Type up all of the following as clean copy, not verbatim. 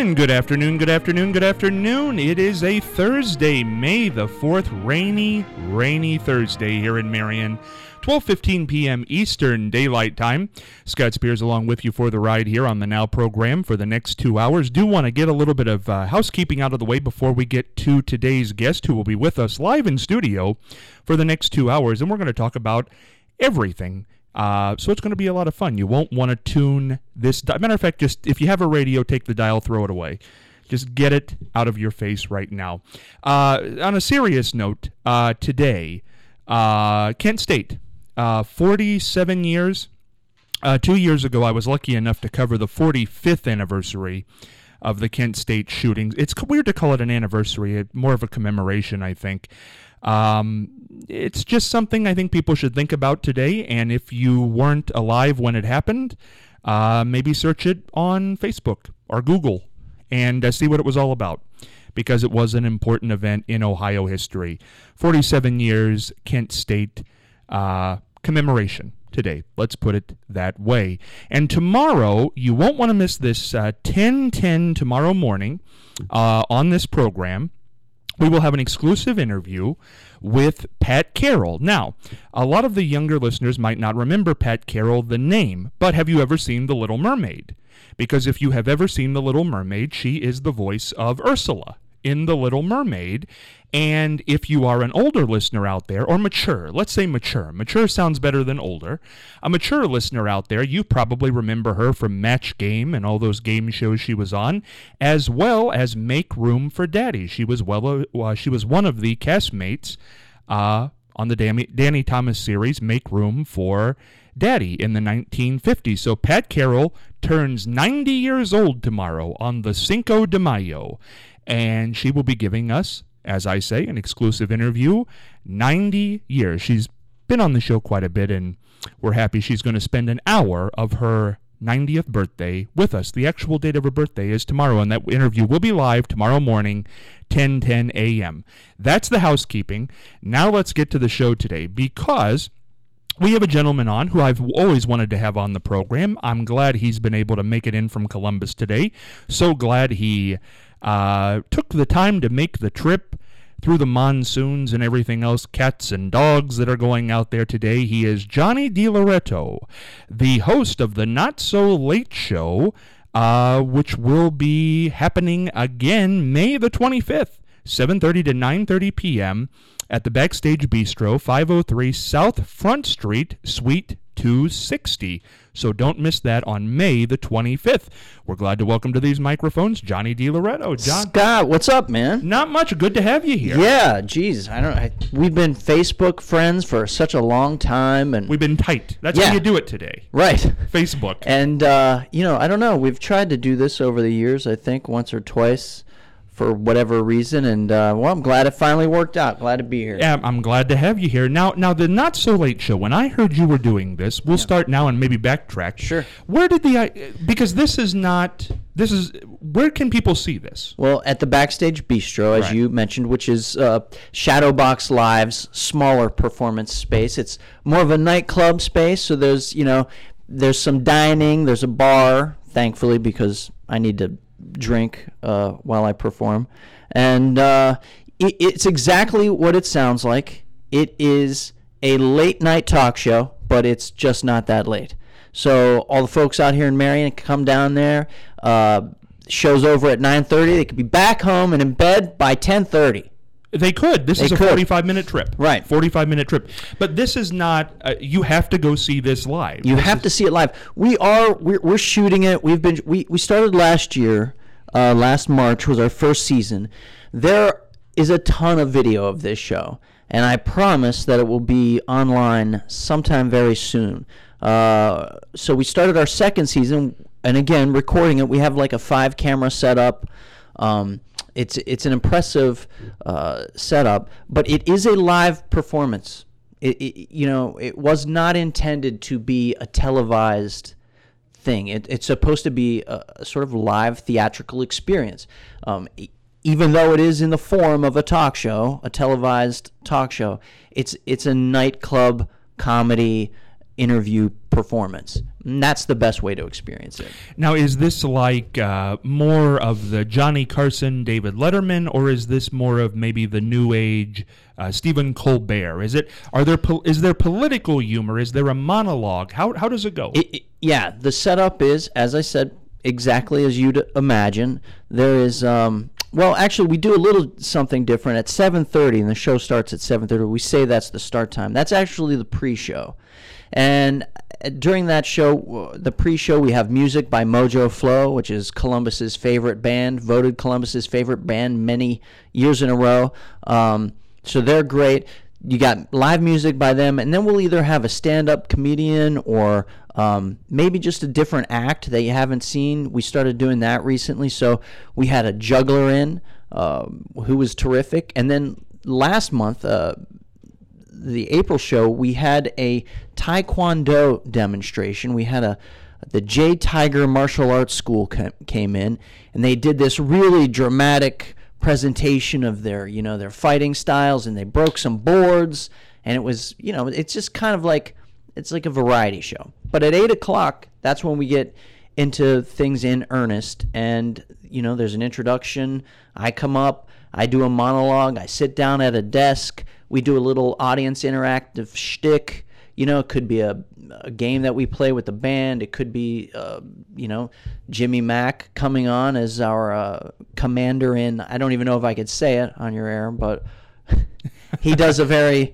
And good afternoon, good afternoon, good afternoon. It is a Thursday, May the 4th, rainy Thursday here in Marion. 12:15 p.m. Eastern Daylight Time. Scott Spears along with you for the ride here on the Now program for the next 2 hours. Do want to get a little bit of housekeeping out of the way before we get to today's guest who will be with us live in studio for the next 2 hours. And we're going to talk about everything. So it's going to be a lot of fun. You won't want to tune this. Matter of fact, just if you have a radio, take the dial, throw it away. Just get it out of your face right now. On a serious note, today, Kent State, 47 years. 2 years ago, I was lucky enough to cover the 45th anniversary of the Kent State shootings. It's weird to call it an anniversary, more of a commemoration, I think. It's just something I think people should think about today, and if you weren't alive when it happened, maybe search it on Facebook or Google and see what it was all about, because it was an important event in Ohio history. 47 years, Kent State commemoration today. Let's put it that way. And tomorrow, you won't want to miss this 10:10 tomorrow morning on this program. We will have an exclusive interview with Pat Carroll. Now, a lot of the younger listeners might not remember Pat Carroll, the name, but have you ever seen The Little Mermaid? Because if you have ever seen The Little Mermaid, she is the voice of Ursula in The Little Mermaid. And if you are an older listener out there, or mature, let's say mature. Mature sounds better than older. A mature listener out there, you probably remember her from Match Game and all those game shows she was on, as well as Make Room for Daddy. She was one of the castmates on the Danny Thomas series, Make Room for Daddy, in the 1950s. So Pat Carroll turns 90 years old tomorrow on the Cinco de Mayo, and she will be giving us, as I say, an exclusive interview. 90 years. She's been on the show quite a bit, and we're happy she's going to spend an hour of her 90th birthday with us. The actual date of her birthday is tomorrow, and that interview will be live tomorrow morning, 10:10 a.m. That's the housekeeping. Now let's get to the show today, because we have a gentleman on who I've always wanted to have on the program. I'm glad he's been able to make it in from Columbus today. So glad he took the time to make the trip through the monsoons and everything else, cats and dogs that are going out there today. He is Johnny DiLoretto, the host of the Not So Late Show, which will be happening again May the 25th, 7:30 to 9:30 p.m. at the Backstage Bistro, 503 South Front Street, Suite 260. So don't miss that on May the 25th. We're glad to welcome to these microphones Johnny DiLoretto. John. Scott, what's up, man? Not much. Good to have you here. Yeah, geez. We've been Facebook friends for such a long time, and we've been tight. That's how you do it today. Right. Facebook. And, I don't know. We've tried to do this over the years, I think, once or twice, for whatever reason, and I'm glad it finally worked out. Glad to be here. Yeah, I'm glad to have you here. Now the Not So Late Show, when I heard you were doing this, we'll start now and maybe backtrack. Sure. Where did because where can people see this? Well, at the Backstage Bistro, as you mentioned, which is Shadowbox Live's smaller performance space. It's more of a nightclub space, so there's some dining, there's a bar, thankfully, because I need to drink while I perform, and it's exactly what it sounds like. It is a late night talk show, but it's just not that late. So all the folks out here in Marion can come down there. Show's over at 9:30. They could be back home and in bed by 10:30. They could. This is a 45-minute trip. Right. 45-minute trip. But this is not, you have to go see this live. You have to see it live. We're shooting it. We started last year. Last March was our first season. There is a ton of video of this show, and I promise that it will be online sometime very soon. So we started our second season, and again, recording it. We have like a 5-camera setup. It's an impressive setup, but it is a live performance. It was not intended to be a televised thing. It's supposed to be a sort of live theatrical experience. Even though it is in the form of a talk show, a televised talk show, it's a nightclub comedy interview performance. And that's the best way to experience it. Now, is this like more of the Johnny Carson, David Letterman, or is this more of maybe the new age Stephen Colbert? Is there political humor? Is there a monologue? How does it go? Yeah, the setup is, as I said, exactly as you'd imagine. There is, well, actually, we do a little something different at 7:30, and the show starts at 7:30. We say that's the start time. That's actually the pre-show. And during that show, the pre-show, we have music by Mojo Flow, which is Columbus's favorite band, voted Columbus's favorite band many years in a row. So they're great. You got live music by them, and then we'll either have a stand-up comedian or maybe just a different act that you haven't seen. We started doing that recently, so we had a juggler in who was terrific. And then last month, the April show, we had a Taekwondo demonstration. We had the J Tiger Martial Arts School came in, and they did this really dramatic presentation of their fighting styles, and they broke some boards, and it was, it's just kind of like, it's like a variety show. But at 8 o'clock, that's when we get into things in earnest, and there's an introduction. I come up, I do a monologue, I sit down at a desk, we do a little audience interactive shtick. It could be a game that we play with the band. It could be, Jimmy Mack coming on as our commander in, I don't even know if I could say it on your air, but he does a very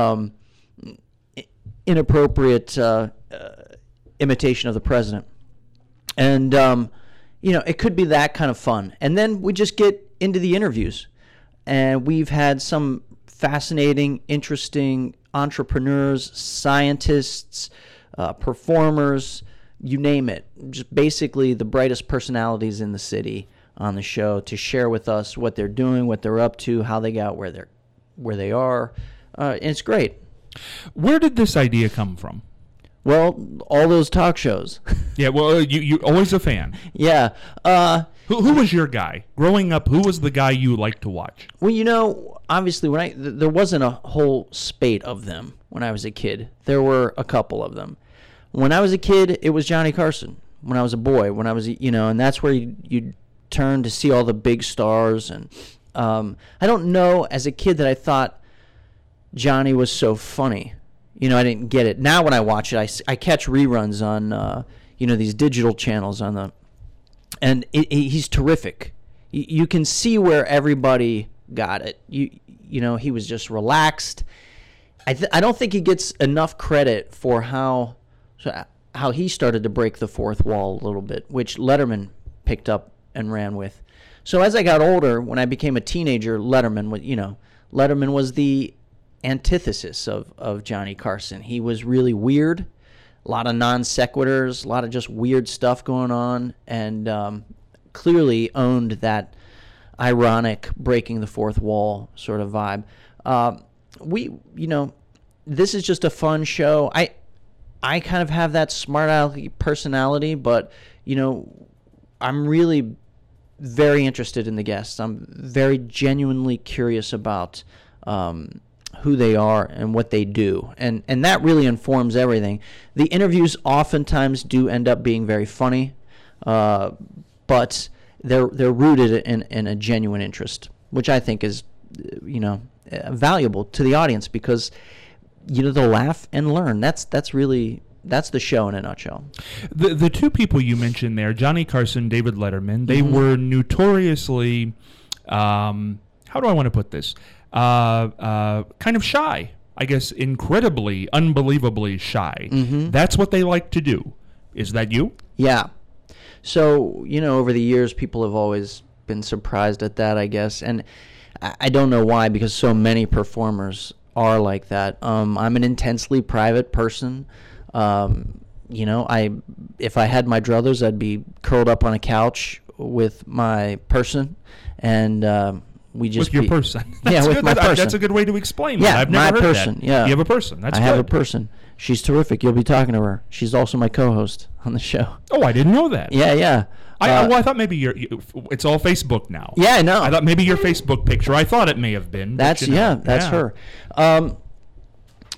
inappropriate imitation of the president. And, it could be that kind of fun. And then we just get into the interviews. And we've had some fascinating, interesting entrepreneurs, scientists, performers, you name it. Just basically the brightest personalities in the city on the show to share with us what they're doing, what they're up to, how they got where they are. And it's great. Where did this idea come from? Well, all those talk shows. Yeah, well, you always a fan. Yeah. Who was your guy? Growing up, who was the guy you liked to watch? Well, obviously, there wasn't a whole spate of them when I was a kid. There were a couple of them. When I was a kid, it was Johnny Carson. When I was a boy, and that's where you turn to see all the big stars. And I don't know, as a kid, that I thought Johnny was so funny. I didn't get it. Now when I watch it, I catch reruns on, these digital channels and he's terrific. You can see where everybody got it. He was just relaxed. I don't think he gets enough credit for how he started to break the fourth wall a little bit, which Letterman picked up and ran with. So as I got older, when I became a teenager, Letterman was the antithesis of Johnny Carson. He was really weird, a lot of non sequiturs, a lot of just weird stuff going on, and clearly owned that ironic breaking the fourth wall sort of vibe. This is just a fun show. I kind of have that smart alecky personality, but I'm really very interested in the guests. I'm very genuinely curious about who they are and what they do, and that really informs everything. The interviews oftentimes do end up being very funny, but they're rooted in a genuine interest, which I think is valuable to the audience, because they'll laugh and learn. That's the show in a nutshell. The two people you mentioned there, Johnny Carson, David Letterman, they were notoriously, how do I want to put this? Kind of shy, I guess, incredibly, unbelievably shy. That's what they like to do. Is that you? Yeah. So, over the years, people have always been surprised at that, I guess. And I don't know why, because so many performers are like that. I'm an intensely private person. If I had my druthers, I'd be curled up on a couch with my person, and we just with your person. Yeah, with my person. That's a good way to explain that. Yeah, I've never my heard person. that. Yeah, you have a person. That's good. I have a person. She's terrific. You'll be talking to her. She's also my co-host on the show. Oh, I didn't know that. Yeah. I thought maybe it's all Facebook now. Yeah, I know. I thought maybe your Facebook picture. I thought it may have been. That's her.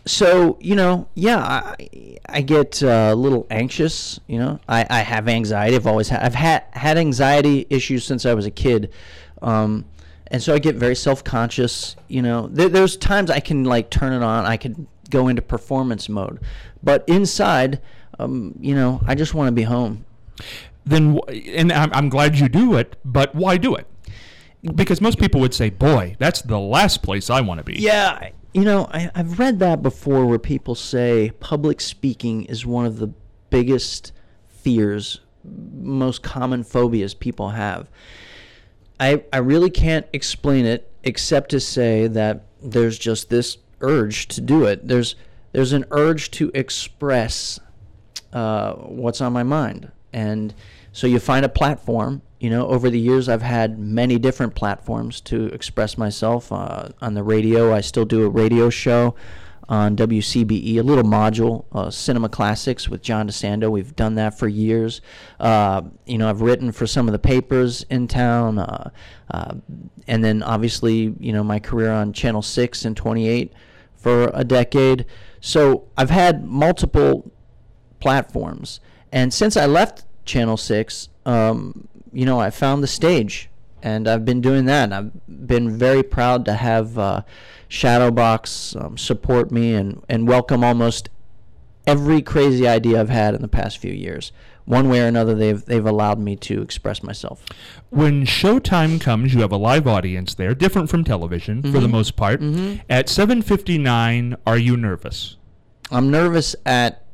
So, I get a little anxious. I have anxiety. I've had anxiety issues since I was a kid. And so I get very self-conscious. There's times I can like turn it on. I can go into performance mode, but inside, I just want to be home. And I'm glad you do it, but why do it? Because most people would say, boy, that's the last place I want to be. Yeah. I've read that before where people say public speaking is one of the biggest fears, most common phobias people have. I really can't explain it except to say that there's just this urge to do it. There's an urge to express what's on my mind. And so you find a platform. Over the years, I've had many different platforms to express myself. On the radio, I still do a radio show on WCBE, a little module, Cinema Classics with John DeSando. We've done that for years. I've written for some of the papers in town. And then, obviously, my career on Channel 6 and 28 for a decade. So I've had multiple platforms. And since I left Channel 6, I found the stage, and I've been doing that. And I've been very proud to have Shadowbox support me and welcome almost every crazy idea I've had in the past few years. One way or another, they've allowed me to express myself. When showtime comes, you have a live audience there, different from television for the most part. Mm-hmm. At 7:59, are you nervous? I'm nervous at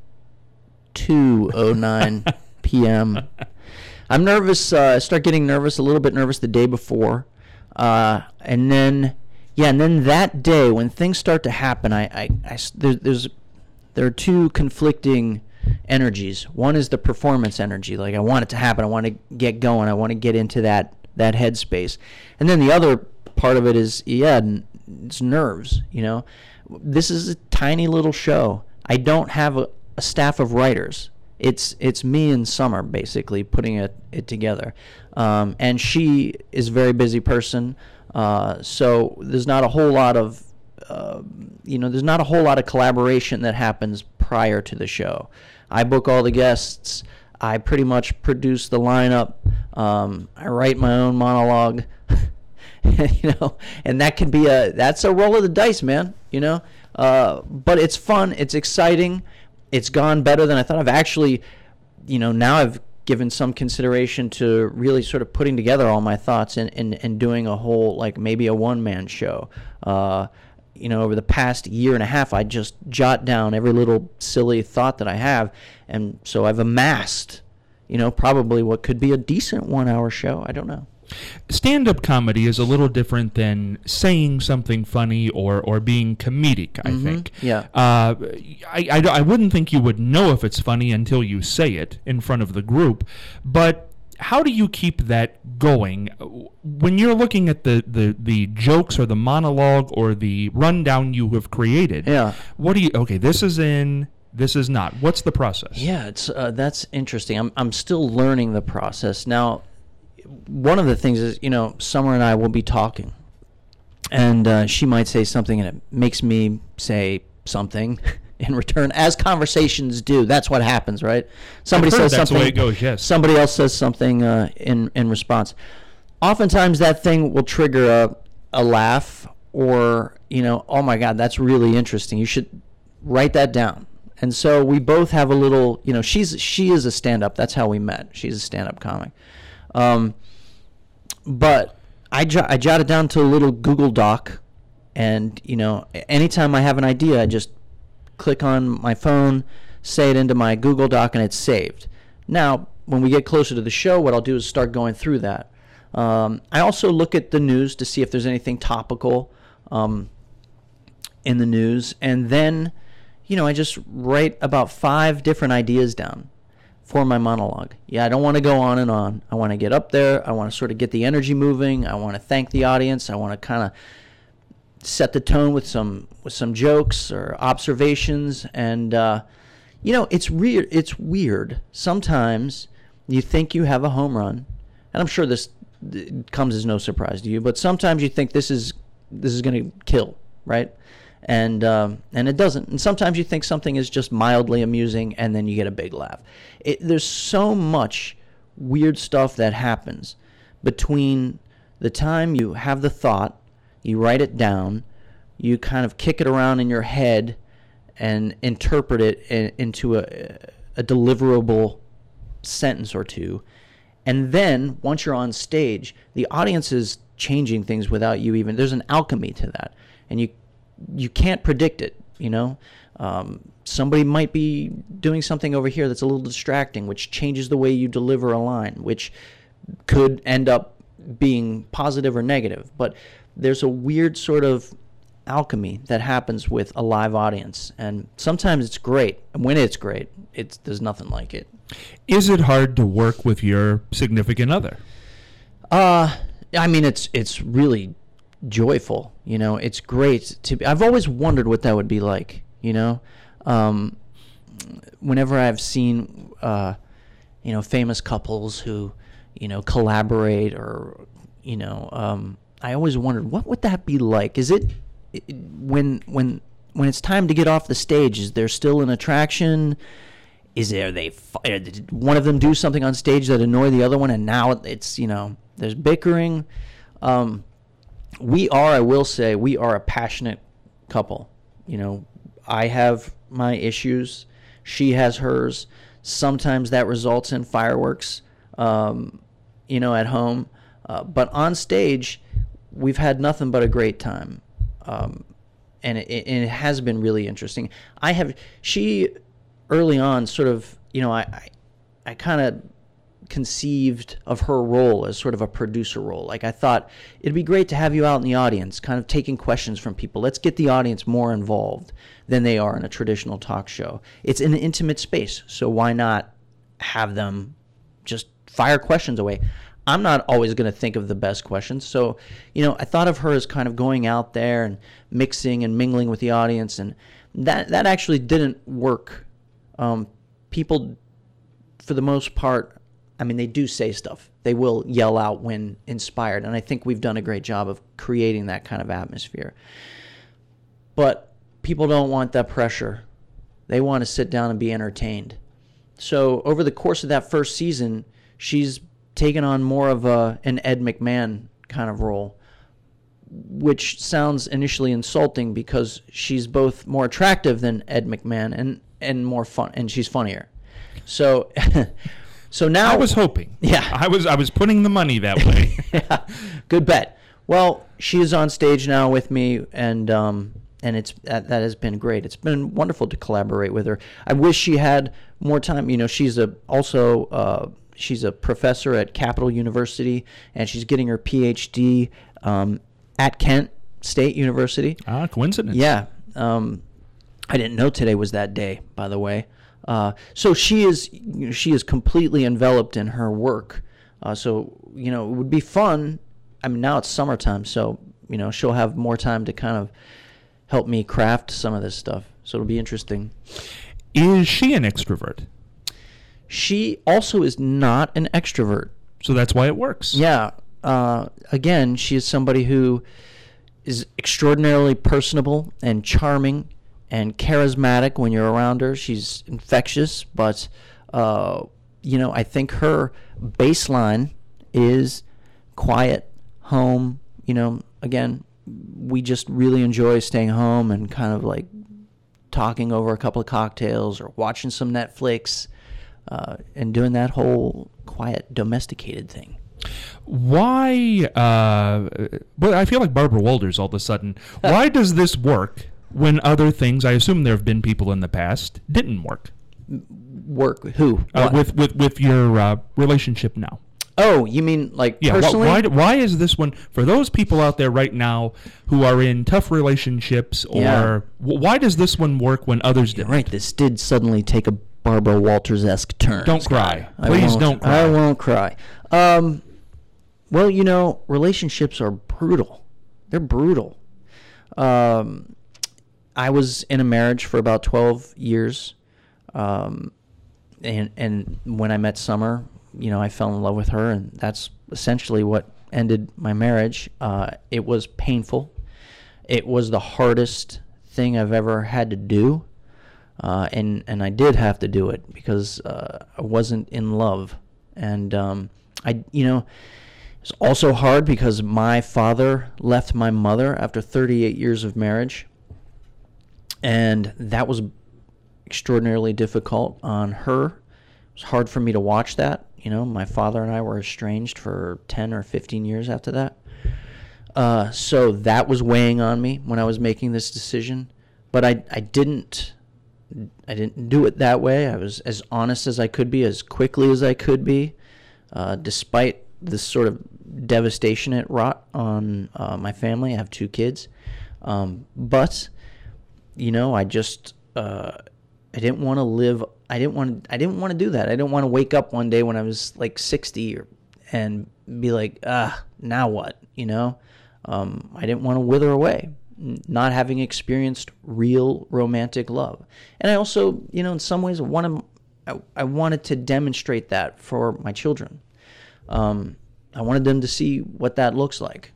2:09 p.m. I'm nervous. I start getting nervous, a little bit nervous the day before, and then that day when things start to happen, there are two conflicting energies. One is the performance energy, like I want it to happen, I want to get going, I want to get into that headspace, and then the other part of it is it's nerves. This is a tiny little show. I don't have a staff of writers. It's me and Summer basically putting it together, and she is a very busy person. So there's not a whole lot of collaboration that happens prior to the show. I book all the guests. I pretty much produce the lineup. I write my own monologue, and that can be that's a roll of the dice, man. But it's fun. It's exciting. It's gone better than I thought. I've actually, now I've given some consideration to really sort of putting together all my thoughts and doing a whole, like maybe a one-man show. Over the past year and a half, I just jot down every little silly thought that I have. And so I've amassed, probably what could be a decent 1-hour show. I don't know. Stand-up comedy is a little different than saying something funny or being comedic, I think. Yeah. I wouldn't think you would know if it's funny until you say it in front of the group. But how do you keep that going? When you're looking at the jokes or the monologue or the rundown you have created, this is in, this is not. What's the process? Yeah, it's that's interesting. I'm still learning the process. Now, one of the things is, Summer and I will be talking, and she might say something, and it makes me say something in return, as conversations do. That's what happens, right? Somebody says that's something. The way it goes, yes. Somebody else says something in response. Oftentimes, that thing will trigger a laugh, or oh my God, that's really interesting. You should write that down. And so we both have a little. She is a stand-up. That's how we met. She's a stand-up comic. But I jot it down to a little Google Doc, and anytime I have an idea, I just click on my phone, say it into my Google Doc, and it's saved. Now, when we get closer to the show, what I'll do is start going through that. I also look at the news to see if there's anything topical in the news, and then I just write about 5 different ideas down for my monologue. Yeah, I don't want to go on and on. I want to get up there. I want to sort of get the energy moving. I want to thank the audience. I want to kind of set the tone with some jokes or observations. And it's weird. It's weird. Sometimes you think you have a home run, and I'm sure this comes as no surprise to you. But sometimes you think this is going to kill, right? and it doesn't. And sometimes you think something is just mildly amusing, and then you get a big laugh. There's so much weird stuff that happens between the time you have the thought, you write it down, you kind of kick it around in your head and interpret it into a deliverable sentence or two. And then once you're on stage, the audience is changing things without you even. There's an alchemy to that, and you can't predict it. Somebody might be doing something over here that's a little distracting, which changes the way you deliver a line, which could end up being positive or negative. But there's a weird sort of alchemy that happens with a live audience, and sometimes it's great. And when it's great, there's nothing like it. Is it hard to work with your significant other? I mean, it's really joyful. It's great to be. I've always wondered what that would be like. Whenever I've seen, famous couples who, collaborate, or, I always wondered, what would that be like? Is it when it's time to get off the stage? Is there still an attraction? Did one of them do something on stage that annoyed the other one, and now it's, there's bickering? I will say, we are a passionate couple. I have my issues. She has hers. Sometimes that results in fireworks, at home. But on stage, we've had nothing but a great time. And it has been really interesting. She early on sort of, I kind of conceived of her role as sort of a producer role. Like, I thought it'd be great to have you out in the audience, kind of taking questions from people. Let's get the audience more involved than they are in a traditional talk show. It's an intimate space, so why not have them just fire questions away? I'm not always going to think of the best questions. So, I thought of her as kind of going out there and mixing and mingling with the audience, and that actually didn't work. People, for the most part, I mean, they do say stuff. They will yell out when inspired, and I think we've done a great job of creating that kind of atmosphere. But people don't want that pressure. They want to sit down and be entertained. So over the course of that first season, she's taken on more of an Ed McMahon kind of role, which sounds initially insulting because she's both more attractive than Ed McMahon and more fun, and she's funnier. So so now I was hoping. Yeah. I was putting the money that way. Yeah, good bet. Well, she is on stage now with me, and that has been great. It's been wonderful to collaborate with her. I wish she had more time. She's she's a professor at Capital University, and she's getting her PhD at Kent State University. Coincidence. Yeah. I didn't know today was that day, by the way. So she is completely enveloped in her work. So it would be fun. I mean, now it's summertime, so she'll have more time to kind of help me craft some of this stuff. So it'll be interesting. Is she an extrovert? She also is not an extrovert. So that's why it works. Yeah. Again, she is somebody who is extraordinarily personable and charming and charismatic when you're around her. She's infectious, but, I think her baseline is quiet, home. Again, we just really enjoy staying home and kind of like talking over a couple of cocktails or watching some Netflix and doing that whole quiet, domesticated thing. Why, but I feel like Barbara Walters all of a sudden. Why does this work when other things, I assume there have been people in the past, didn't work? Work? Who? With your relationship now. Oh, you mean like personally? Why is this one, for those people out there right now who are in tough relationships, or why does this one work when others didn't? Right, this did suddenly take a Barbara Walters-esque turn. Don't cry. Please don't cry. I won't cry. Well, relationships are brutal. They're brutal. I was in a marriage for about 12 years, and when I met Summer, I fell in love with her, and that's essentially what ended my marriage. It was painful. It was the hardest thing I've ever had to do. And I did have to do it because I wasn't in love. And it's also hard because my father left my mother after 38 years of marriage. And that was extraordinarily difficult on her. It was hard for me to watch that. My father and I were estranged for 10 or 15 years after that. So that was weighing on me when I was making this decision. But I didn't do it that way. I was as honest as I could be, as quickly as I could be, despite this sort of devastation it wrought on my family. I have 2 kids. But I just I didn't want to live. I didn't want to do that. I didn't want to wake up one day when I was like 60 and be like, now what? I didn't want to wither away, not having experienced real romantic love. And I also, in some ways, I wanted to demonstrate that for my children. I wanted them to see what that looks like.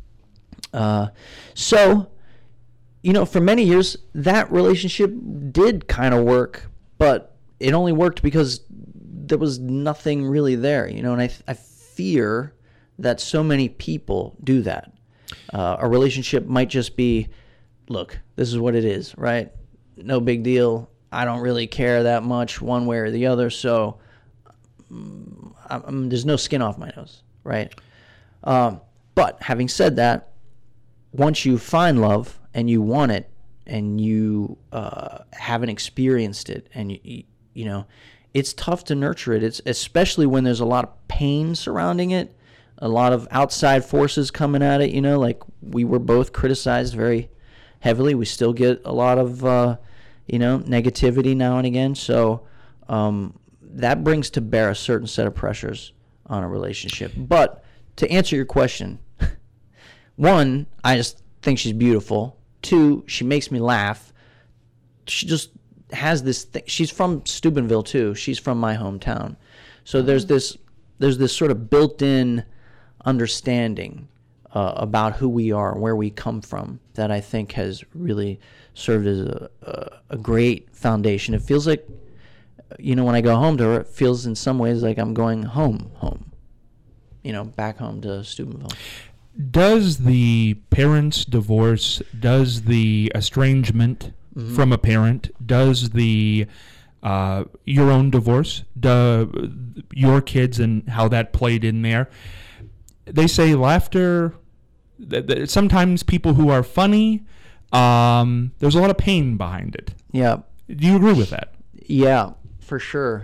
So, for many years, that relationship did kind of work, but it only worked because there was nothing really there, and I fear that so many people do that. A relationship might just be, look, this is what it is, right? No big deal. I don't really care that much one way or the other, so there's no skin off my nose, right? But having said that, once you find love and you want it and you haven't experienced it, and it's tough to nurture it. It's especially when there's a lot of pain surrounding it, a lot of outside forces coming at it. Like we were both criticized very heavily. We still get a lot of negativity now and again. So that brings to bear a certain set of pressures on a relationship. But to answer your question, 1, I just think she's beautiful. 2, she makes me laugh. She just has this thing. She's from Steubenville too. She's from my hometown. So there's this sort of built-in understanding about who we are, where we come from, that I think has really served as a great foundation. It feels like, when I go home to her, it feels in some ways like I'm going home, back home to Steubenville. Does the parents' divorce, does the estrangement from a parent, does the your own divorce, your kids and how that played in there? They say laughter, sometimes people who are funny, there's a lot of pain behind it. Yeah. Do you agree with that? Yeah, for sure.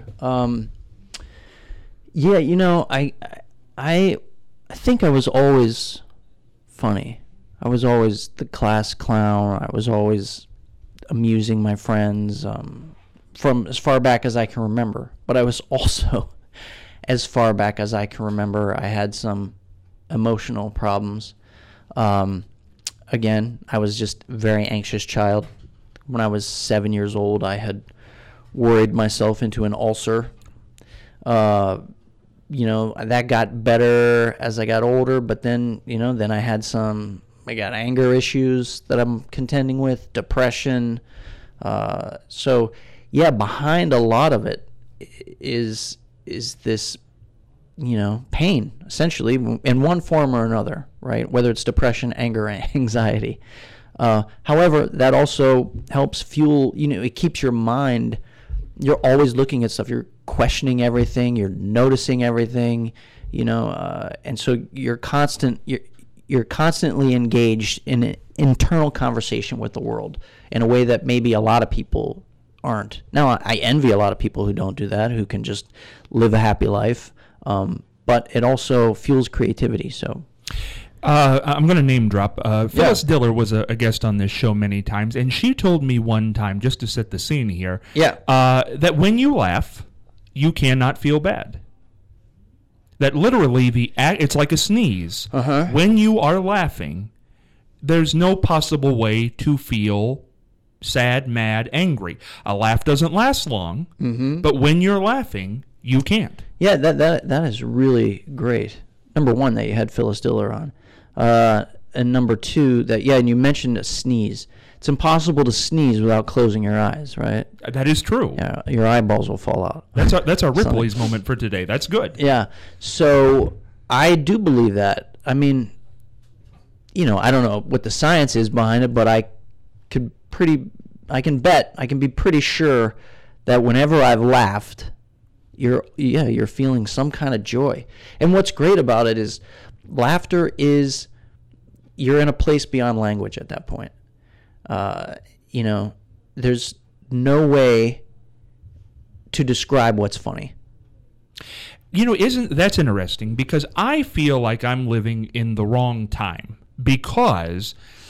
I think I was always funny. I was always the class clown. I was always amusing my friends from as far back as I can remember. But I was also, as far back as I can remember, I had some emotional problems. Again, I was just a very anxious child. When I was 7 years old, I had worried myself into an ulcer. That got better as I got older, but then, then I got anger issues that I'm contending with, depression. So, behind a lot of it is this, pain, essentially, in one form or another, right? Whether it's depression, anger, anxiety. However, that also helps fuel, it keeps your mind, you're always looking at stuff, you're questioning everything, you're noticing everything, and so you're constantly engaged in an internal conversation with the world in a way that maybe a lot of people aren't. Now, I envy a lot of people who don't do that, who can just live a happy life, but it also fuels creativity. So I'm going to name drop. Phyllis Diller was a guest on this show many times, and she told me one time, just to set the scene here, that when you laugh, you cannot feel bad. That literally it's like a sneeze. When you are laughing, there's no possible way to feel sad, mad, angry. A laugh doesn't last long, but when you're laughing, you can't. Yeah, that is really great. Number one, that you had Phyllis Diller on. And number two, and you mentioned a sneeze. It's impossible to sneeze without closing your eyes, right? That is true. Yeah, your eyeballs will fall out. That's our Ripley's moment for today. That's good. Yeah. So I do believe that. I mean, I don't know what the science is behind it, but I can be pretty sure that whenever I've laughed, you're feeling some kind of joy. And what's great about it is laughter is, you're in a place beyond language at that point. There's no way to describe what's funny. That's interesting, because I feel like I'm living in the wrong time, because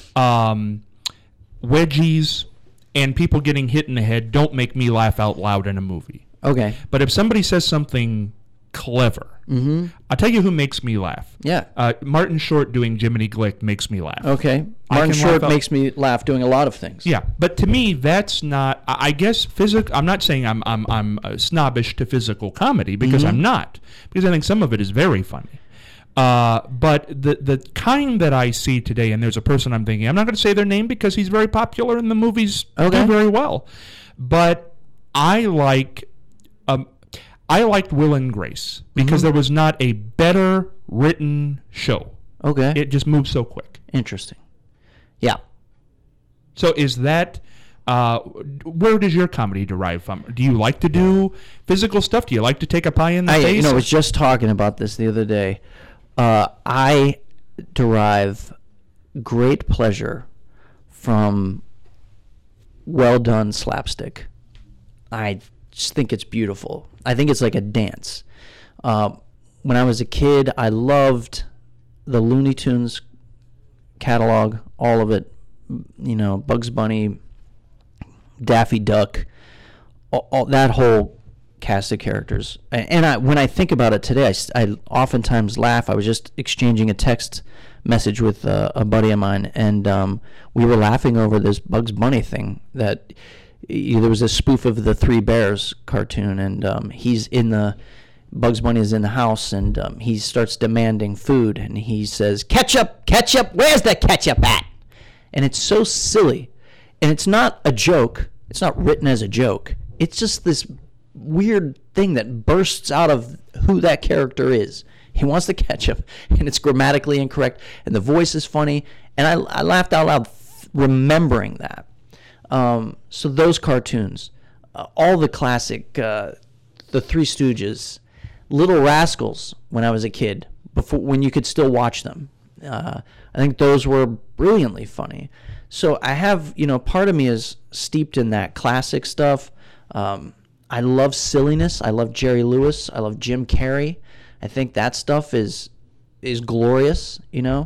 wedgies and people getting hit in the head don't make me laugh out loud in a movie. Okay. But if somebody says something clever, I'll tell you who makes me laugh. Yeah. Martin Short doing Jiminy Glick makes me laugh. Okay. Martin Short makes me laugh doing a lot of things. Yeah, but to me, that's not. I guess physical. I'm not saying I'm snobbish to physical comedy, because I'm not. Because I think some of it is very funny. But the kind that I see today, and there's a person I'm thinking, I'm not going to say their name because he's very popular and the movies do very well. But I liked Will and Grace because there was not a better written show. Okay. It just moved so quick. Interesting. Yeah. So is that, where does your comedy derive from? Do you like to do physical stuff? Do you like to take a pie in the face? I was just talking about this the other day. I derive great pleasure from well-done slapstick. I just think it's beautiful. I think it's like a dance. When I was a kid, I loved the Looney Tunes catalog, all of it. Bugs Bunny, Daffy Duck, all that whole cast of characters. And when I think about it today, I oftentimes laugh. I was just exchanging a text message with a buddy of mine, and we were laughing over this Bugs Bunny thing that there was a spoof of the Three Bears cartoon, and Bugs Bunny is in the house, and he starts demanding food, and he says, ketchup, where's the ketchup at? And it's so silly, and it's not a joke. It's not written as a joke. It's just this weird thing that bursts out of who that character is. He wants the ketchup, and it's grammatically incorrect, and the voice is funny, and I laughed out loud remembering that. So those cartoons, all the classic, the Three Stooges, Little Rascals when I was a kid, when you could still watch them. I think those were brilliantly funny. So I have, part of me is steeped in that classic stuff. I love silliness. I love Jerry Lewis. I love Jim Carrey. I think that stuff is glorious,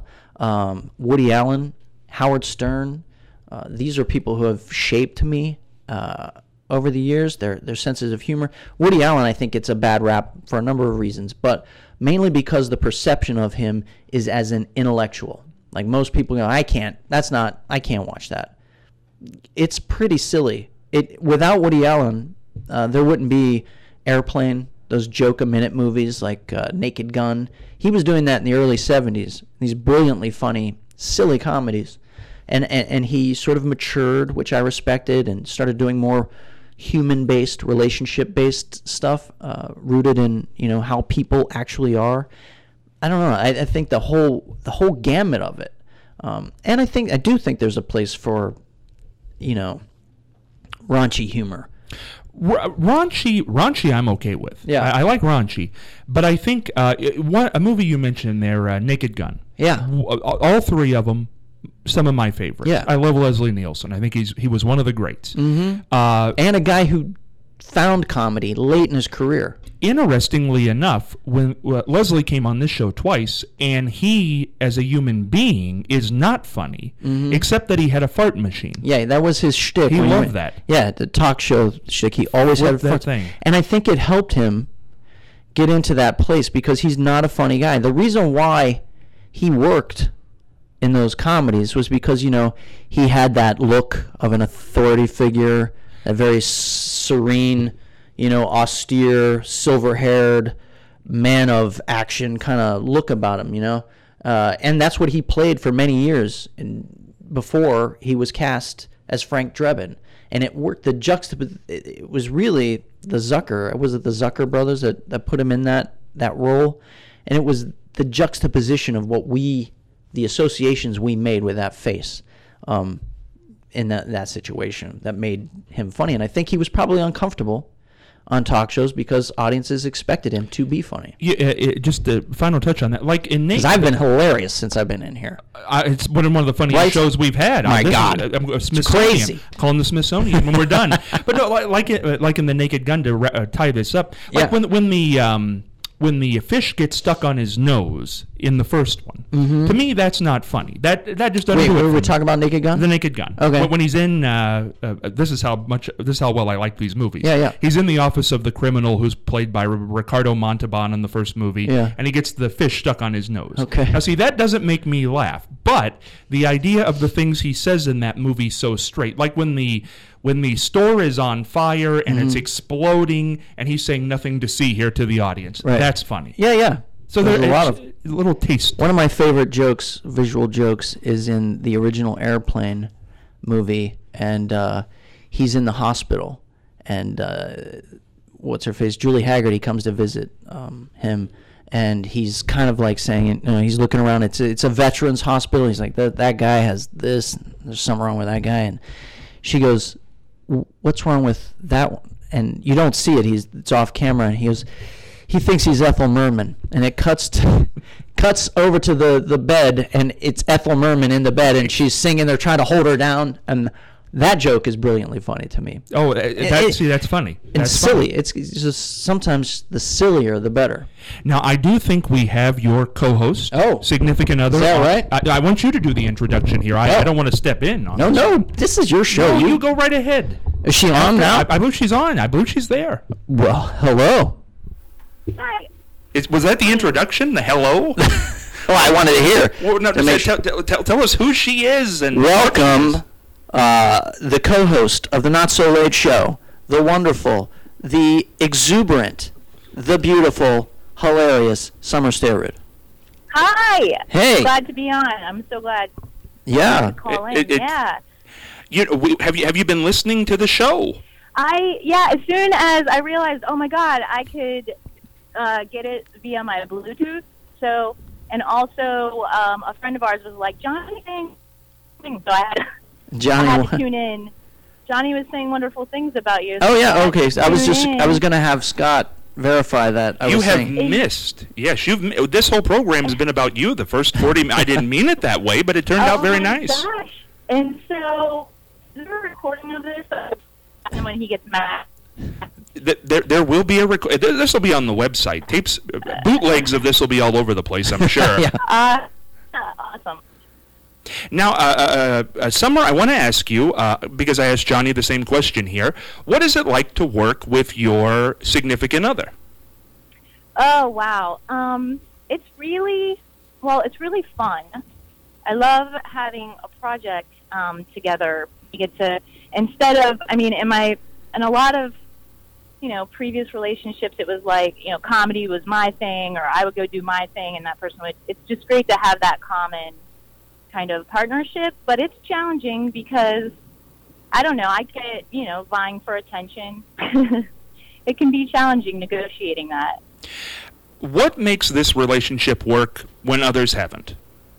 Woody Allen, Howard Stern. These are people who have shaped me over the years, their senses of humor. Woody Allen, I think, gets a bad rap for a number of reasons, but mainly because the perception of him is as an intellectual. Like most people go, I can't watch that. It's pretty silly. Without Woody Allen, there wouldn't be Airplane, those joke-a-minute movies like Naked Gun. He was doing that in the early 70s, these brilliantly funny, silly comedies. And he sort of matured, which I respected, and started doing more human-based, relationship-based stuff, rooted in how people actually are. I don't know. I think the whole gamut of it, and I do think there's a place for, raunchy humor. Raunchy, I'm okay with. Yeah, I like raunchy, but I think a movie you mentioned there, Naked Gun. Yeah, all three of them. Some of my favorites. Yeah. I love Leslie Nielsen. I think he was one of the greats. Mm-hmm. And a guy who found comedy late in his career. Interestingly enough, when Leslie came on this show twice, and he, as a human being, is not funny, except that he had a fart machine. Yeah, that was his shtick. He loved that. Yeah, the talk show shtick. He always had a fart thing. And I think it helped him get into that place because he's not a funny guy. The reason why he worked in those comedies was because, he had that look of an authority figure, a very serene, austere, silver-haired man of action kind of look about him, and that's what he played for many years before he was cast as Frank Drebin, and it worked. It was really the Zucker brothers that put him in that role, and it was the juxtaposition of the associations we made with that face, in that situation that made him funny, and I think he was probably uncomfortable on talk shows because audiences expected him to be funny. Yeah, just a final touch on that. Like in Naked, because I've been hilarious since I've been in here. It's one of the funniest shows we've had. My God, it's crazy. Calling the Smithsonian when we're done. But no, like in the Naked Gun, to tie this up, like when the fish gets stuck on his nose in the first one, to me that's not funny. That just doesn't. Wait, were we talking about Naked Gun? The Naked Gun. Okay. When he's in, this is how well I like these movies. Yeah. He's in the office of the criminal who's played by Ricardo Montalban in the first movie. Yeah. And he gets the fish stuck on his nose. Okay. Now see, that doesn't make me laugh, but the idea of the things he says in that movie so straight, like when the store is on fire and it's exploding and he's saying nothing to see here to the audience. Right. That's funny. Yeah. So there's a lot of little taste. One of my favorite jokes, visual jokes, is in the original Airplane movie, and he's in the hospital, and what's her face, Julie Haggerty, comes to visit him, and he's kind of like saying, he's looking around. It's a veterans hospital. He's like, that guy has this. There's something wrong with that guy, and she goes, "What's wrong with that one?" And you don't see it. It's off camera, and he goes, he thinks he's Ethel Merman, and it cuts over to the bed, and it's Ethel Merman in the bed, and she's singing. They're trying to hold her down, and that joke is brilliantly funny to me. Oh, that's funny. It's silly. Funny. It's just sometimes the sillier the better. Now, I do think we have your co-host, significant other. Is that right? I want you to do the introduction here. I don't want to step in on this. No, this is your show. No, you go right ahead. Is she on now? I believe she's on. I believe she's there. Well, hello. Hi. Was that the introduction? The hello? I wanted to hear. Well, no, tell us who she is. And welcome, the co-host of the Not So Late Show, the wonderful, the exuberant, the beautiful, hilarious Summer Sterud. Hi. Hey. Glad to be on. I'm so glad. Yeah. To call in. Yeah. Have you been listening to the show? As soon as I realized, oh my God, I could get it via my Bluetooth. So, and also a friend of ours was like, Johnny saying, so I had to tune in. Johnny was saying wonderful things about you. So okay. So I was going to have Scott verify that. You have missed. Yes, this whole program has been about you. The first 40 minutes. I didn't mean it that way, but it turned out very nice. Gosh. And so, is there a recording of this? And when he gets mad. There will be a record. This will be on the website. Tapes, bootlegs of this will be all over the place, I'm sure. Awesome. Now, Summer, I want to ask you, because I asked Johnny the same question here, what is it like to work with your significant other? Oh, wow. It's really fun. I love having a project together. You get to, instead of, in a lot of, previous relationships, it was like, comedy was my thing, or I would go do my thing, and that person would. It's just great to have that common kind of partnership, but it's challenging because, I don't know, I get, vying for attention. It can be challenging negotiating that. What makes this relationship work when others haven't?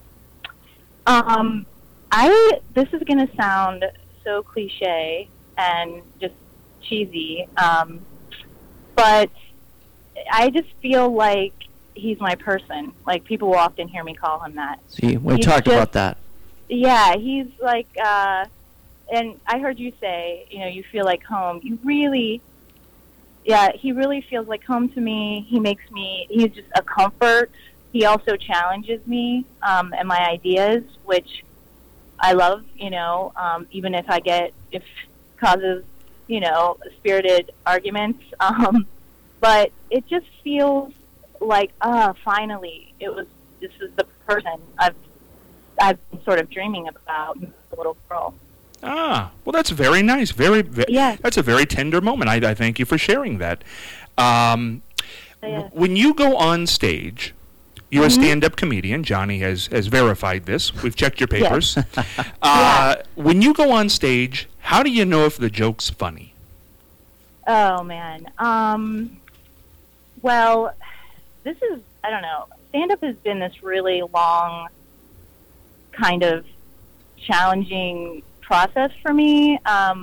This is going to sound so cliche and just cheesy, but I just feel like he's my person. Like, people will often hear me call him that. See, we talked about that. Yeah, he's like, and I heard you say, you feel like home. He really feels like home to me. He's just a comfort. He also challenges me and my ideas, which I love, even if it causes, spirited arguments. But it just feels like, finally, this is the person I've been sort of dreaming about as a little girl. Ah, well, that's very nice. Yeah. That's a very tender moment. I thank you for sharing that. When you go on stage, You're a stand-up comedian. Johnny has verified this. We've checked your papers. When you go on stage, how do you know if the joke's funny? Oh, man. Well, this is, I don't know. Stand-up has been this really long, kind of challenging process for me.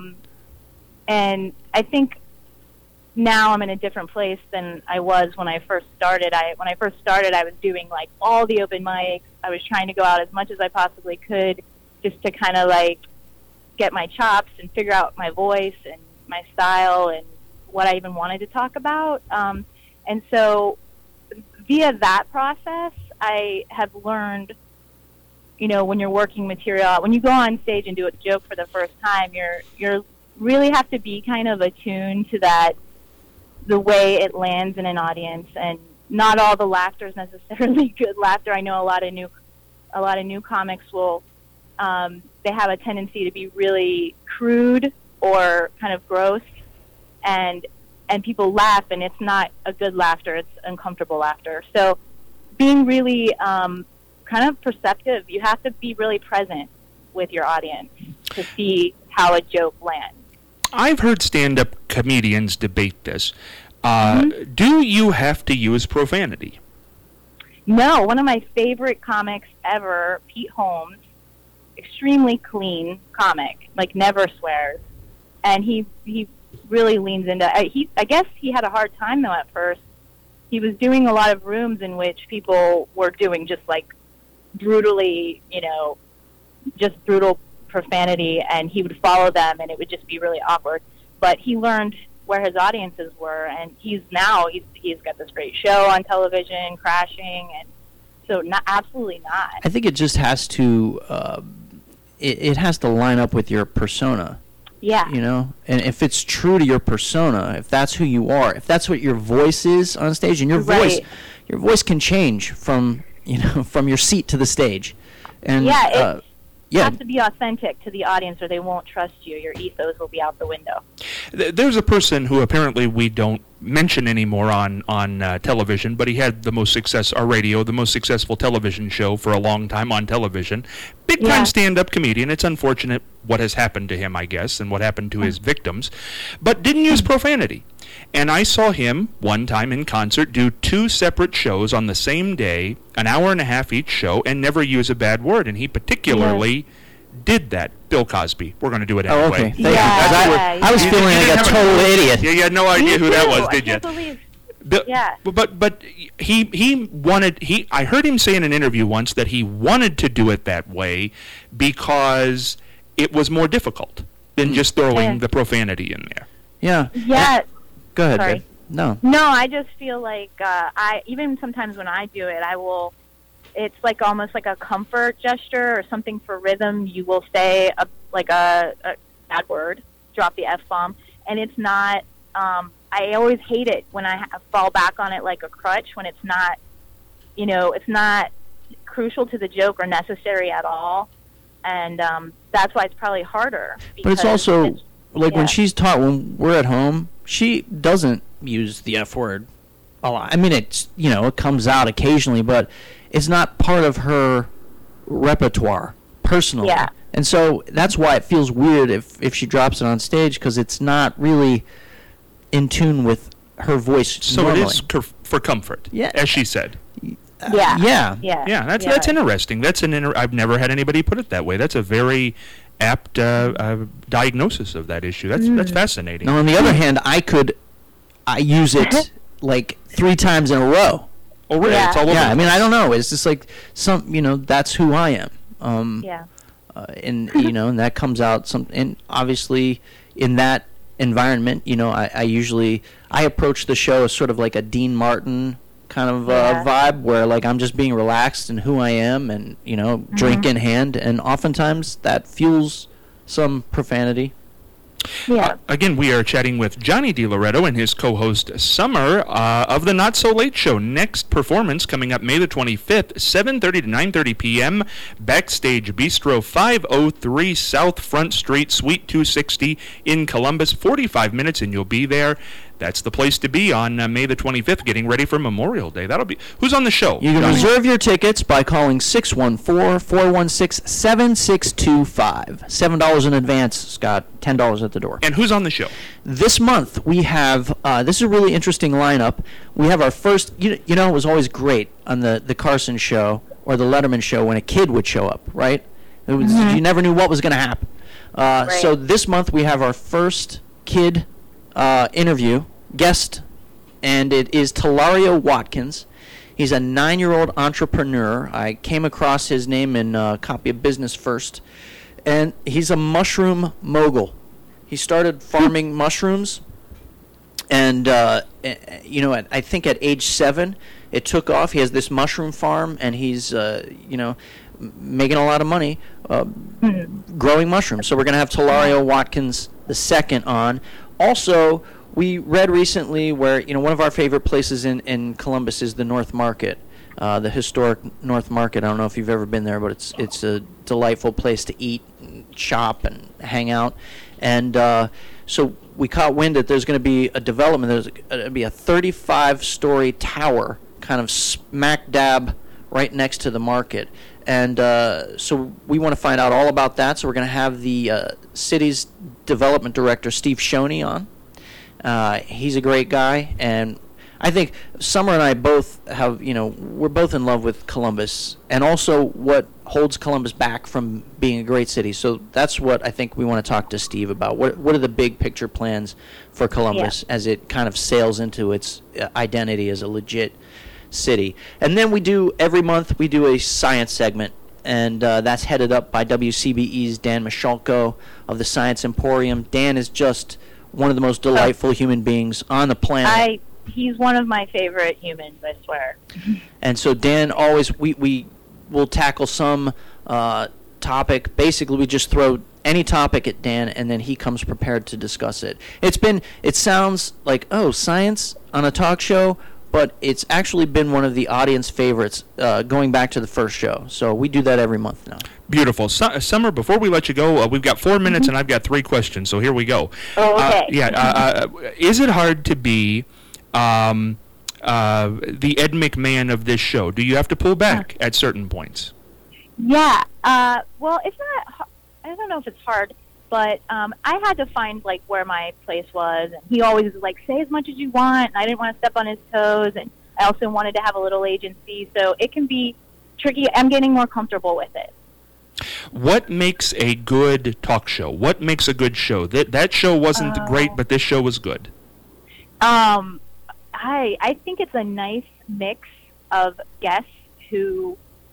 And I think now I'm in a different place than I was when I first started. When I first started, I was doing like all the open mics. I was trying to go out as much as I possibly could just to kind of like get my chops and figure out my voice and my style and what I even wanted to talk about. And so via that process, I have learned, when you're working material, when you go on stage and do a joke for the first time, you're really have to be kind of attuned to that, the way it lands in an audience, and not all the laughter is necessarily good laughter. I know a lot of new comics will, they have a tendency to be really crude or kind of gross, and people laugh, and it's not a good laughter, it's uncomfortable laughter. So being really kind of perceptive, you have to be really present with your audience to see how a joke lands. I've heard stand-up comedians debate this. Do you have to use profanity? No. One of my favorite comics ever, Pete Holmes, extremely clean comic, like never swears. And he really leans into I guess he had a hard time, though, at first. He was doing a lot of rooms in which people were doing just, like, brutally, just brutal profanity, and he would follow them, and it would just be really awkward. But he learned where his audiences were, and he's got this great show on television, Crashing, and so absolutely not. I think it just has to it has to line up with your persona. Yeah. And if it's true to your persona, if that's who you are, if that's what your voice is on stage, and your voice can change from from your seat to the stage. And you have to be authentic to the audience, or they won't trust you. Your ethos will be out the window. There's a person who apparently we don't mention anymore on television, but he had the most successful television show for a long time on television. Big-time stand-up comedian. It's unfortunate what has happened to him, I guess, and what happened to his victims, but didn't use profanity. And I saw him one time in concert do 2 separate shows on the same day, an hour and a half each show, and never use a bad word. And he particularly did that. Bill Cosby. We're going to do it anyway. Oh, okay. Thank you. I was feeling like a total idiot. You had no idea who that was, did you? I can't believe. But he wanted. I heard him say in an interview once that he wanted to do it that way because it was more difficult than just throwing the profanity in there. Yeah. Yeah. Go ahead, Sorry. babe. No, I just feel like I even sometimes when I do it, it's like almost like a comfort gesture or something for rhythm. You will say a bad word, drop the F-bomb, and it's not. I always hate it when I fall back on it like a crutch when it's not, it's not crucial to the joke or necessary at all, and that's why it's probably harder. But it's also when she's taught, when we're at home, she doesn't use the F word a lot. I mean, it's it comes out occasionally, but it's not part of her repertoire personally. Yeah. And so that's why it feels weird if she drops it on stage, because it's not really in tune with her voice. So normally. it is for comfort, as she said. Yeah. That's interesting. I've never had anybody put it that way. That's a very apt diagnosis of that issue. That's fascinating. Now, on the other hand, I use it like 3 times in a row. Oh, really? Yeah. It's all over. Yeah, I mean, I don't know. It's just like that's who I am. And and that comes out and obviously in that environment, I approach the show as sort of like a Dean Martin kind of vibe, where like I'm just being relaxed and who I am, and drink in hand, and oftentimes that fuels some profanity. Yeah. Again, we are chatting with Johnny DiLoretto and his co-host Summer of the Not So Late Show. Next performance coming up May the 25th, 7:30 to 9:30 p.m. Backstage Bistro, 503 South Front Street, Suite 260 in Columbus. 45 minutes and you'll be there. that's the place to be on May the 25th, getting ready for Memorial Day. That'll be. Who's on the show? You can Johnny? reserve your tickets by calling 614-416-7625. $7 in advance, Scott. $10 at the door. And who's on the show? This month we have. This is a really interesting lineup. We have our first. You know, it was always great on the Carson show or the Letterman show when a kid would show up, right? It was, you never knew what was going to happen. Right. So this month we have our first kid interview guest, and it is Talario Watkins. He's a 9-year-old entrepreneur. I came across his name in a copy of Business First, and he's a mushroom mogul. He started farming mushrooms, and I think at age 7 it took off. He has this mushroom farm, and he's making a lot of money growing mushrooms. So we're going to have Talario Watkins II on. Also, we read recently where, one of our favorite places in Columbus is the North Market, the historic North Market. I don't know if you've ever been there, but it's a delightful place to eat, and shop, and hang out. And so we caught wind that there's going to be a development. There's going to be a 35-story tower kind of smack dab right next to the market. And so we want to find out all about that. So we're going to have the city's development director, Steve Shoney, on. He's a great guy. And I think Summer and I both have, we're both in love with Columbus and also what holds Columbus back from being a great city. So that's what I think we want to talk to Steve about. What are the big picture plans for Columbus as it kind of sails into its identity as a legit city? And then every month we do a science segment, and that's headed up by WCBE's Dan Michalko of the Science Emporium. Dan is just one of the most delightful human beings on the planet. He's one of my favorite humans, I swear. And so Dan always, we will tackle some topic. Basically, we just throw any topic at Dan, and then he comes prepared to discuss it. It sounds like, science on a talk show, but it's actually been one of the audience favorites going back to the first show. So we do that every month now. Beautiful. Summer, before we let you go, we've got 4 minutes, and I've got 3 questions, so here we go. Oh, okay. Is it hard to be the Ed McMahon of this show? Do you have to pull back at certain points? Yeah. Well, it's not. I don't know if it's hard, but I had to find where my place was, and he always was say as much as you want. And I didn't want to step on his toes, and I also wanted to have a little agency, so it can be tricky. I'm getting more comfortable with it. What makes a good talk show? What makes a good show? That show wasn't great, but this show was good. I think it's a nice mix of guests who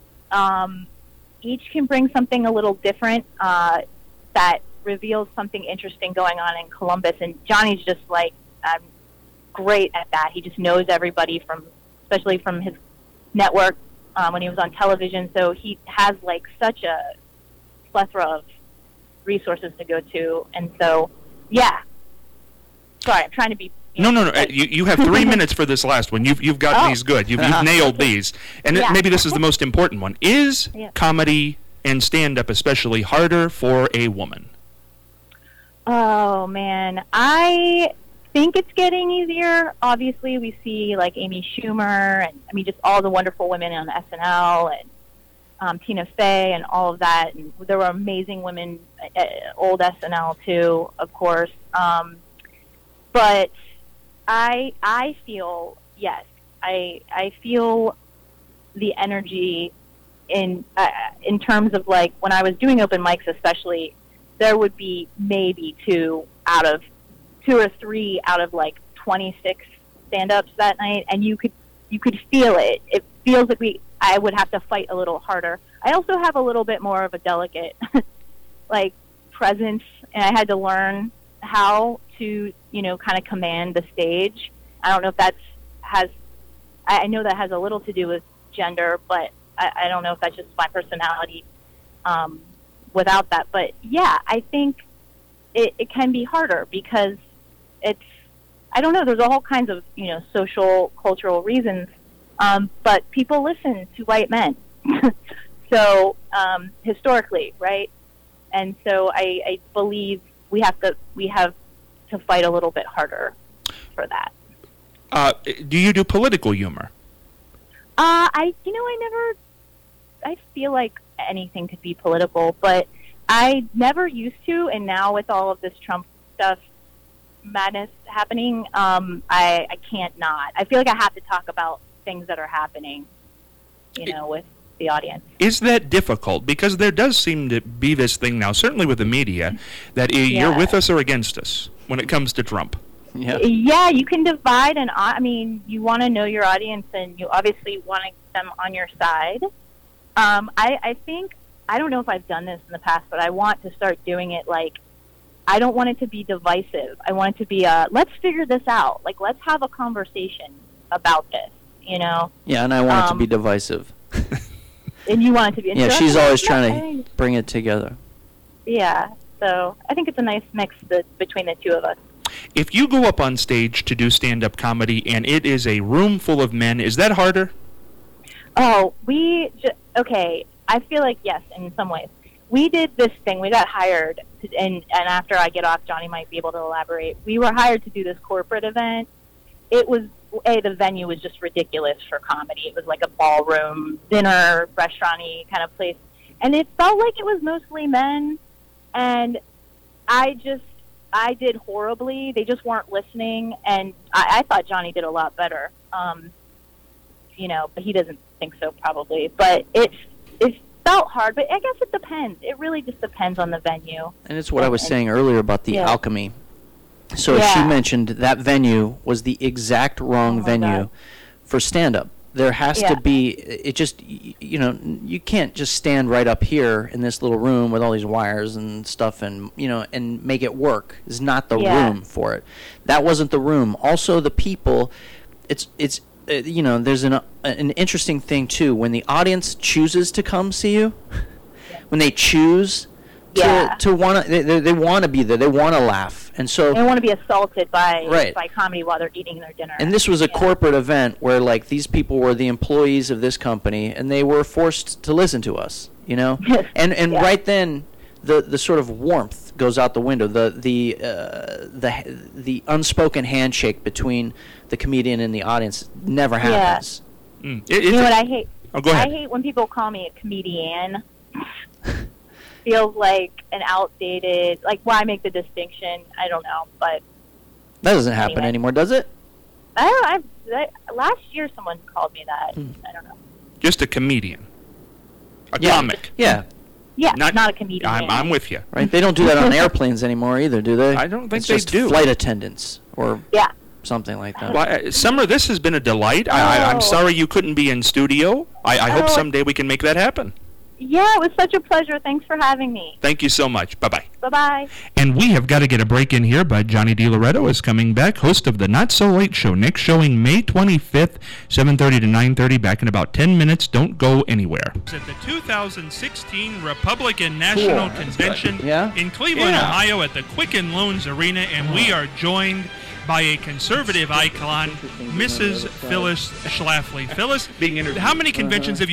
each can bring something a little different that reveals something interesting going on in Columbus. And Johnny's just great at that. He just knows everybody especially from his network when he was on television. So he has such a plethora of resources to go to. And so, yeah. Sorry, I'm trying to be. No. You have 3 minutes for this last one. You've got these good. You've nailed these. And maybe this is the most important one. Is comedy and stand-up especially harder for a woman? Oh, man. I think it's getting easier. Obviously, we see Amy Schumer and, just all the wonderful women on SNL and Tina Fey and all of that. And there were amazing women at old SNL, too, of course. But I feel, yes, I feel the energy in terms of when I was doing open mics, especially, there would be maybe 2 or 3 out of 26 stand-ups that night, and you could feel it. It feels I would have to fight a little harder. I also have a little bit more of a delicate presence, and I had to learn how to kind of command the stage. I don't know if I know that has a little to do with gender, but I don't know if that's just my personality without that. But yeah, I think it can be harder because I don't know, there's all kinds of, social, cultural reasons, but people listen to white men. So, historically, right? And so I believe we have to fight a little bit harder. for that. Do you do political humor? I feel like anything could be political, but I never used to, and now with all of this Trump stuff, madness happening, I can't not. I feel like I have to talk about things that are happening, with the audience. Is that difficult? Because there does seem to be this thing now, certainly with the media, that you're with us or against us when it comes to Trump. Yeah, you can divide, and you want to know your audience, and you obviously want them on your side. I think, I don't know if I've done this in the past, but I want to start doing it like, I don't want it to be divisive. I want it to be let's figure this out. Like, let's have a conversation about this, Yeah, and I want it to be divisive. And you want it to be... Yeah, she's always trying to bring it together. Yeah, so I think it's a nice mix between the two of us. If you go up on stage to do stand-up comedy and it is a room full of men, is that harder? Oh, okay, I feel like yes, in some ways. We did this thing, we got hired, and after I get off, Johnny might be able to elaborate. We were hired to do this corporate event. It was, the venue was just ridiculous for comedy. It was like a ballroom, dinner, restaurant-y kind of place. And it felt like it was mostly men, and I did horribly. They just weren't listening, and I thought Johnny did a lot better. But he doesn't think so probably. But it felt hard, but I guess it depends. It really just depends on the venue. And it's what I was saying earlier about the alchemy. So she mentioned that venue was the exact wrong venue for stand-up. There has to be, it just, you can't just stand right up here in this little room with all these wires and stuff and, and make it work. It's not the room for it. That wasn't the room. Also, the people, it's there's an interesting thing, too. When the audience chooses to come see you, when they choose to want to, they want to be there, they want to laugh. And so they want to be assaulted by comedy while they're eating their dinner. And this was a corporate event where, like, these people were the employees of this company, and they were forced to listen to us, and right then, the sort of warmth goes out the window. The unspoken handshake between the comedian and the audience never happens. You know what I hate? Oh, go ahead. I hate when people call me a comedian. Feels like an outdated, like, why make the distinction? I don't know, but that doesn't happen anymore, does it? Last year someone called me that. I don't know. Just a comedian, a comic. Yeah, not a comedian. I'm with you. Right? They don't do that on airplanes anymore either, do they? I don't think it's they just do. Flight attendants or something like that. Well, Summer, this has been a delight. I'm sorry you couldn't be in studio. I hope someday we can make that happen. Yeah, it was such a pleasure. Thanks for having me. Thank you so much. Bye-bye. Bye-bye. And we have got to get a break in here, but Johnny DiLoretto is coming back, host of the Not So Late Show. Next showing May 25th, 7:30 to 9:30, back in about 10 minutes. Don't go anywhere. At the 2016 Republican National Convention in Cleveland, Ohio at the Quicken Loans Arena, and we are joined by a conservative icon, Mrs. Phyllis Schlafly. Phyllis, how many conventions have you